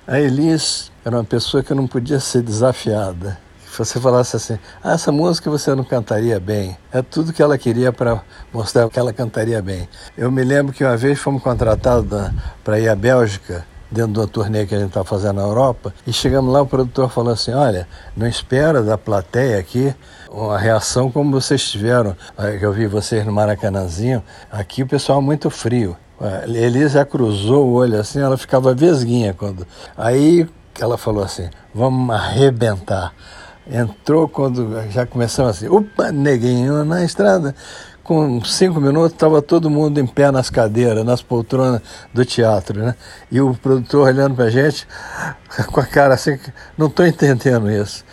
A Elis era uma pessoa que não podia ser desafiada. Se você falasse assim, essa música você não cantaria bem. É tudo que ela queria para mostrar que ela cantaria bem. Eu me lembro que uma vez fomos contratados para ir à Bélgica, dentro de uma turnê que a gente estava fazendo na Europa, e chegamos lá, o produtor falou assim, olha, não espera da plateia aqui uma reação como vocês tiveram, que eu vi vocês no Maracanãzinho, aqui o pessoal é muito frio. A Elis já cruzou o olho assim, ela ficava vesguinha quando... Aí ela falou assim, vamos arrebentar. Entrou quando já começamos assim, opa, neguinho na estrada. Com 5 minutos estava todo mundo em pé nas cadeiras, nas poltronas do teatro, né? E o produtor olhando pra gente com a cara assim, não estou entendendo isso.